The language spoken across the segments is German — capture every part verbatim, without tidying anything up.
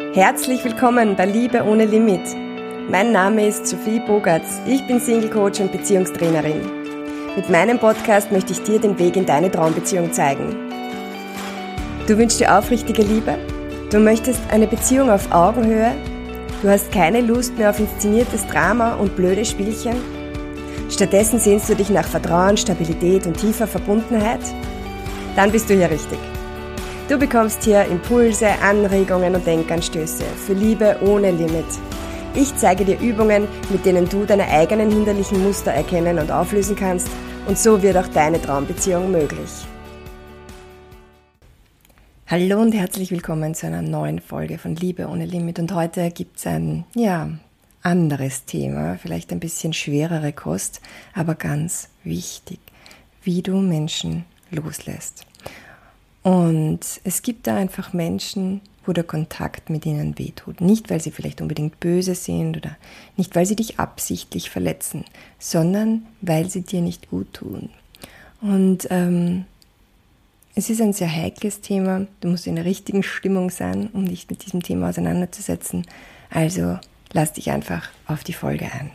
Herzlich willkommen bei Liebe ohne Limit. Mein Name ist Sophie Bogartz. Ich bin Single-Coach und Beziehungstrainerin. Mit meinem Podcast möchte ich dir den Weg in deine Traumbeziehung zeigen. Du wünschst dir aufrichtige Liebe? Du möchtest eine Beziehung auf Augenhöhe? Du hast keine Lust mehr auf inszeniertes Drama und blöde Spielchen? Stattdessen sehnst du dich nach Vertrauen, Stabilität und tiefer Verbundenheit? Dann bist du hier richtig. Du bekommst hier Impulse, Anregungen und Denkanstöße für Liebe ohne Limit. Ich zeige dir Übungen, mit denen du deine eigenen hinderlichen Muster erkennen und auflösen kannst, und so wird auch deine Traumbeziehung möglich. Hallo und herzlich willkommen zu einer neuen Folge von Liebe ohne Limit. Und heute gibt es ein, ja, anderes Thema, vielleicht ein bisschen schwerere Kost, aber ganz wichtig, wie du Menschen loslässt. Und es gibt da einfach Menschen, wo der Kontakt mit ihnen wehtut. Nicht, weil sie vielleicht unbedingt böse sind oder nicht, weil sie dich absichtlich verletzen, sondern weil sie dir nicht gut tun. Und ähm, es ist ein sehr heikles Thema. Du musst in der richtigen Stimmung sein, um dich mit diesem Thema auseinanderzusetzen. Also lass dich einfach auf die Folge ein.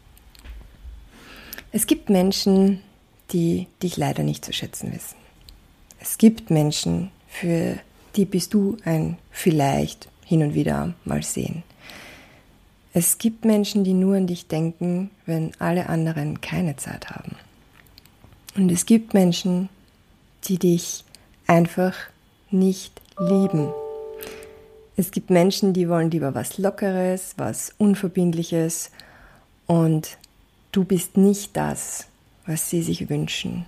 Es gibt Menschen, die dich leider nicht zu schätzen wissen. Es gibt Menschen, für die bist du ein vielleicht hin und wieder mal sehen. Es gibt Menschen, die nur an dich denken, wenn alle anderen keine Zeit haben. Und es gibt Menschen, die dich einfach nicht lieben. Es gibt Menschen, die wollen lieber was Lockeres, was Unverbindliches, und du bist nicht das, was sie sich wünschen.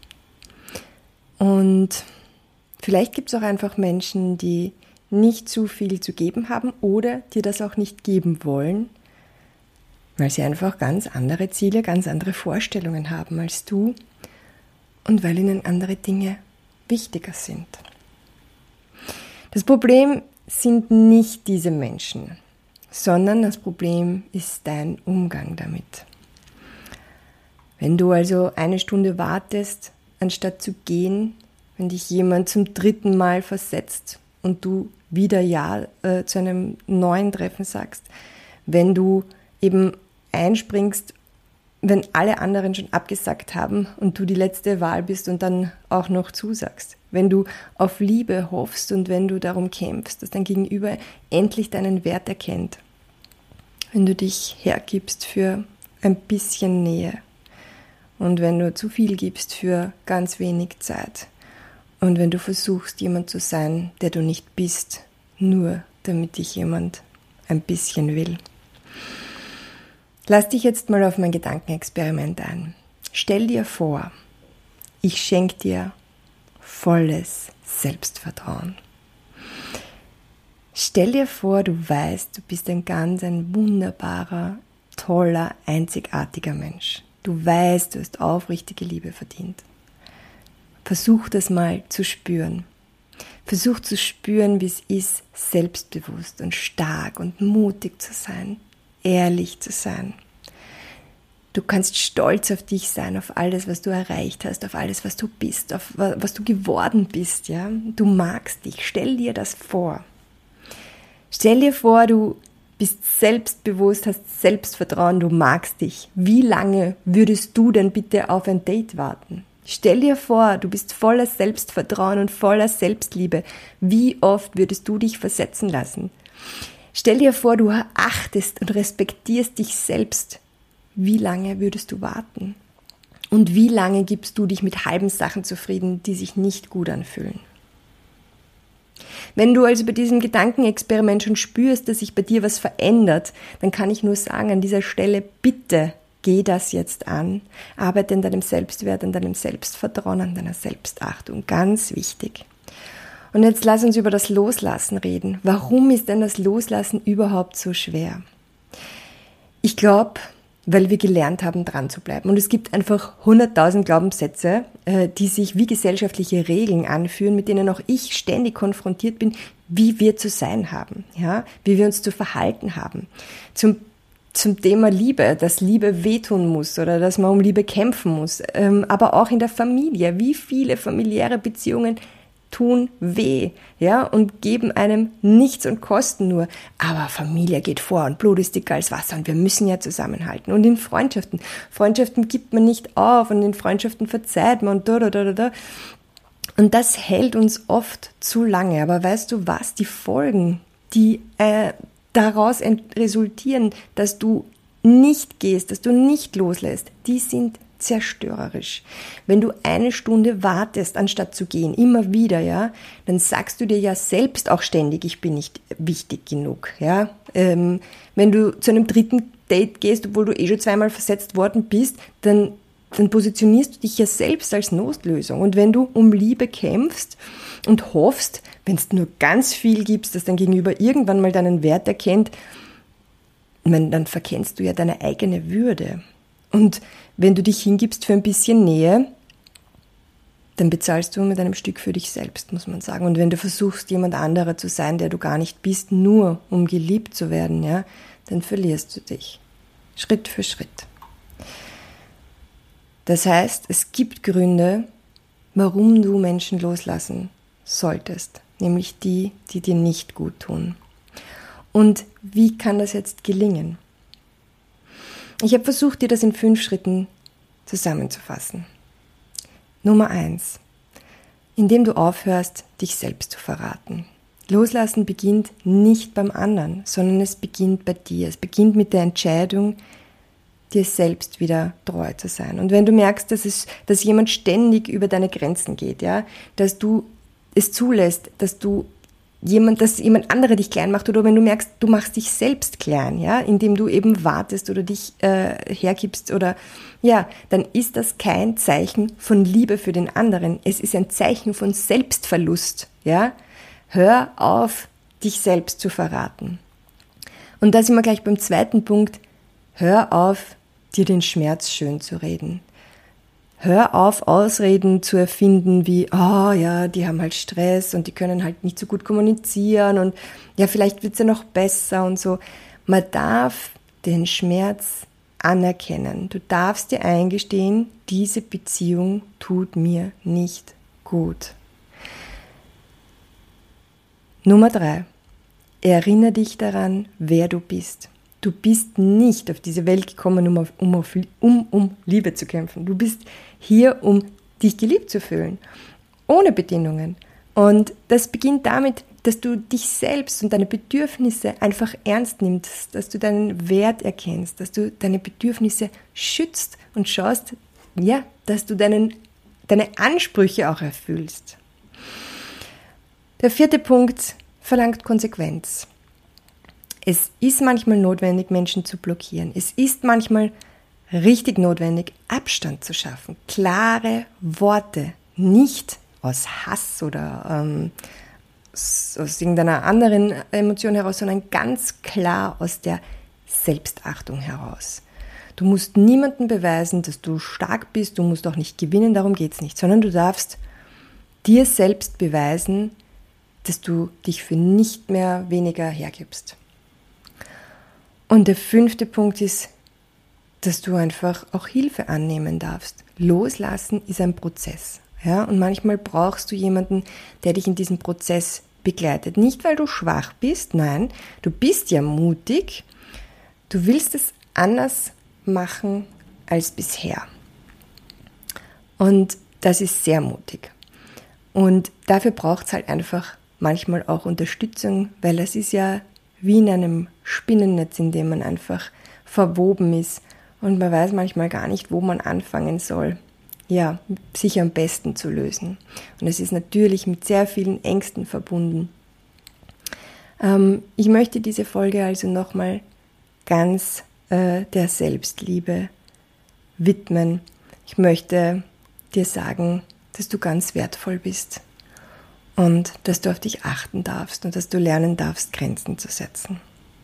Und vielleicht gibt es auch einfach Menschen, die nicht zu viel zu geben haben oder dir das auch nicht geben wollen, weil sie einfach ganz andere Ziele, ganz andere Vorstellungen haben als du und weil ihnen andere Dinge wichtiger sind. Das Problem sind nicht diese Menschen, sondern das Problem ist dein Umgang damit. Wenn du also eine Stunde wartest, anstatt zu gehen, wenn dich jemand zum dritten Mal versetzt und du wieder Ja äh, zu einem neuen Treffen sagst, wenn du eben einspringst, wenn alle anderen schon abgesagt haben und du die letzte Wahl bist und dann auch noch zusagst, wenn du auf Liebe hoffst und wenn du darum kämpfst, dass dein Gegenüber endlich deinen Wert erkennt, wenn du dich hergibst für ein bisschen Nähe, und wenn du zu viel gibst für ganz wenig Zeit. Und wenn du versuchst, jemand zu sein, der du nicht bist, nur damit dich jemand ein bisschen will. Lass dich jetzt mal auf mein Gedankenexperiment ein. Stell dir vor, ich schenke dir volles Selbstvertrauen. Stell dir vor, du weißt, du bist ein ganz ein wunderbarer, toller, einzigartiger Mensch. Du weißt, du hast aufrichtige Liebe verdient. Versuch das mal zu spüren. Versuch zu spüren, wie es ist, selbstbewusst und stark und mutig zu sein, ehrlich zu sein. Du kannst stolz auf dich sein, auf alles, was du erreicht hast, auf alles, was du bist, auf was du geworden bist. Ja? Du magst dich. Stell dir das vor. Stell dir vor, du bist selbstbewusst, hast Selbstvertrauen, du magst dich. Wie lange würdest du denn bitte auf ein Date warten? Stell dir vor, du bist voller Selbstvertrauen und voller Selbstliebe. Wie oft würdest du dich versetzen lassen? Stell dir vor, du achtest und respektierst dich selbst. Wie lange würdest du warten? Und wie lange gibst du dich mit halben Sachen zufrieden, die sich nicht gut anfühlen? Wenn du also bei diesem Gedankenexperiment schon spürst, dass sich bei dir was verändert, dann kann ich nur sagen, an dieser Stelle, bitte geh das jetzt an. Arbeite an deinem Selbstwert, an deinem Selbstvertrauen, an deiner Selbstachtung. Ganz wichtig. Und jetzt lass uns über das Loslassen reden. Warum ist denn das Loslassen überhaupt so schwer? Ich glaube, weil wir gelernt haben, dran zu bleiben. Und es gibt einfach hunderttausend Glaubenssätze, die sich wie gesellschaftliche Regeln anführen, mit denen auch ich ständig konfrontiert bin, wie wir zu sein haben, ja, wie wir uns zu verhalten haben. Zum, zum Thema Liebe, dass Liebe wehtun muss oder dass man um Liebe kämpfen muss, aber auch in der Familie. Wie viele familiäre Beziehungen tun weh, ja, und geben einem nichts und kosten nur. Aber Familie geht vor und Blut ist dicker als Wasser und wir müssen ja zusammenhalten. Und in Freundschaften, Freundschaften gibt man nicht auf und in Freundschaften verzeiht man und da, da, da, da, da. Und das hält uns oft zu lange. Aber weißt du was? Die Folgen, die äh, daraus resultieren, dass du nicht gehst, dass du nicht loslässt, die sind zerstörerisch. Wenn du eine Stunde wartest, anstatt zu gehen, immer wieder, ja, dann sagst du dir ja selbst auch ständig, ich bin nicht wichtig genug, ja. Ähm, wenn du zu einem dritten Date gehst, obwohl du eh schon zweimal versetzt worden bist, dann, dann positionierst du dich ja selbst als Notlösung. Und wenn du um Liebe kämpfst und hoffst, wenn es nur ganz viel gibst, dass dein Gegenüber irgendwann mal deinen Wert erkennt, meine, dann verkennst du ja deine eigene Würde. Und wenn du dich hingibst für ein bisschen Nähe, dann bezahlst du mit einem Stück für dich selbst, muss man sagen. Und wenn du versuchst, jemand anderer zu sein, der du gar nicht bist, nur um geliebt zu werden, ja, dann verlierst du dich. Schritt für Schritt. Das heißt, es gibt Gründe, warum du Menschen loslassen solltest. Nämlich die, die dir nicht gut tun. Und wie kann das jetzt gelingen? Ich habe versucht, dir das in fünf Schritten zusammenzufassen. Nummer eins. Indem du aufhörst, dich selbst zu verraten. Loslassen beginnt nicht beim anderen, sondern es beginnt bei dir. Es beginnt mit der Entscheidung, dir selbst wieder treu zu sein. Und wenn du merkst, dass es, dass jemand ständig über deine Grenzen geht, ja, dass du es zulässt, dass du jemand, dass jemand andere dich klein macht, oder wenn du merkst, du machst dich selbst klein, ja, indem du eben wartest oder dich äh, hergibst oder ja, dann ist das kein Zeichen von Liebe für den anderen. Es ist ein Zeichen von Selbstverlust, ja. Hör auf, dich selbst zu verraten. Und da sind wir gleich beim zweiten Punkt. Hör auf, dir den Schmerz schön zu reden. Hör auf, Ausreden zu erfinden wie, oh ja, die haben halt Stress und die können halt nicht so gut kommunizieren und ja, vielleicht wird's ja noch besser und so. Man darf den Schmerz anerkennen. Du darfst dir eingestehen, diese Beziehung tut mir nicht gut. Nummer drei. Erinnere dich daran, wer du bist. Du bist nicht auf diese Welt gekommen, um, auf, um, auf, um, um Liebe zu kämpfen. Du bist hier, um dich geliebt zu fühlen, ohne Bedingungen. Und das beginnt damit, dass du dich selbst und deine Bedürfnisse einfach ernst nimmst, dass du deinen Wert erkennst, dass du deine Bedürfnisse schützt und schaust, ja, dass du deinen, deine Ansprüche auch erfüllst. Der vierte Punkt verlangt Konsequenz. Es ist manchmal notwendig, Menschen zu blockieren. Es ist manchmal richtig notwendig, Abstand zu schaffen. Klare Worte, nicht aus Hass oder ähm, aus irgendeiner anderen Emotion heraus, sondern ganz klar aus der Selbstachtung heraus. Du musst niemandem beweisen, dass du stark bist, du musst auch nicht gewinnen, darum geht es nicht, sondern du darfst dir selbst beweisen, dass du dich für nicht mehr weniger hergibst. Und der fünfte Punkt ist, dass du einfach auch Hilfe annehmen darfst. Loslassen ist ein Prozess. Ja? Und manchmal brauchst du jemanden, der dich in diesem Prozess begleitet. Nicht, weil du schwach bist, nein, du bist ja mutig. Du willst es anders machen als bisher. Und das ist sehr mutig. Und dafür braucht es halt einfach manchmal auch Unterstützung, weil es ist ja wie in einem Spinnennetz, in dem man einfach verwoben ist und man weiß manchmal gar nicht, wo man anfangen soll, ja, sich am besten zu lösen. Und es ist natürlich mit sehr vielen Ängsten verbunden. Ähm, ich möchte diese Folge also nochmal ganz äh, der Selbstliebe widmen. Ich möchte dir sagen, dass du ganz wertvoll bist. Und dass du auf dich achten darfst und dass du lernen darfst, Grenzen zu setzen.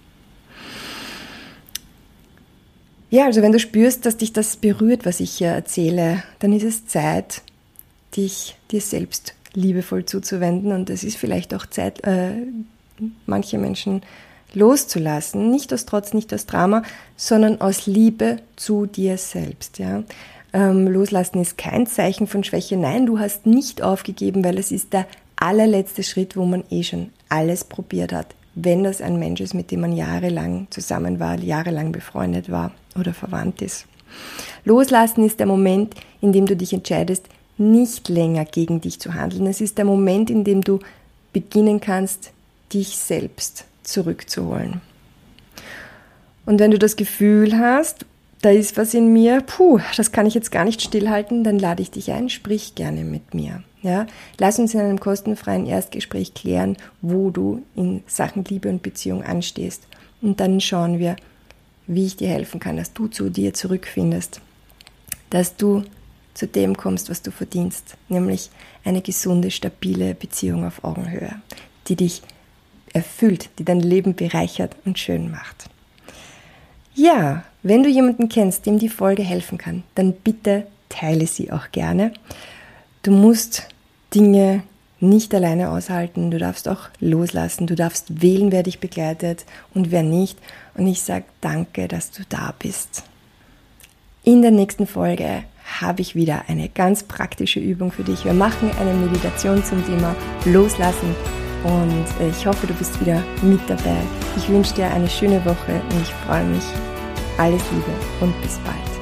Ja, also wenn du spürst, dass dich das berührt, was ich hier erzähle, dann ist es Zeit, dich dir selbst liebevoll zuzuwenden. Und es ist vielleicht auch Zeit, äh, manche Menschen loszulassen. Nicht aus Trotz, nicht aus Drama, sondern aus Liebe zu dir selbst. Ja? Ähm, loslassen ist kein Zeichen von Schwäche. Nein, du hast nicht aufgegeben, weil es ist der allerletzte Schritt, wo man eh schon alles probiert hat, wenn das ein Mensch ist, mit dem man jahrelang zusammen war, jahrelang befreundet war oder verwandt ist. Loslassen ist der Moment, in dem du dich entscheidest, nicht länger gegen dich zu handeln. Es ist der Moment, in dem du beginnen kannst, dich selbst zurückzuholen. Und wenn du das Gefühl hast, da ist was in mir, puh, das kann ich jetzt gar nicht stillhalten, dann lade ich dich ein, sprich gerne mit mir. Ja? Lass uns in einem kostenfreien Erstgespräch klären, wo du in Sachen Liebe und Beziehung anstehst. Und dann schauen wir, wie ich dir helfen kann, dass du zu dir zurückfindest, dass du zu dem kommst, was du verdienst, nämlich eine gesunde, stabile Beziehung auf Augenhöhe, die dich erfüllt, die dein Leben bereichert und schön macht. Ja, wenn du jemanden kennst, dem die Folge helfen kann, dann bitte teile sie auch gerne. Du musst Dinge nicht alleine aushalten, du darfst auch loslassen, du darfst wählen, wer dich begleitet und wer nicht. Und ich sage danke, dass du da bist. In der nächsten Folge habe ich wieder eine ganz praktische Übung für dich. Wir machen eine Meditation zum Thema Loslassen und ich hoffe, du bist wieder mit dabei. Ich wünsche dir eine schöne Woche und ich freue mich. Alles Liebe und bis bald.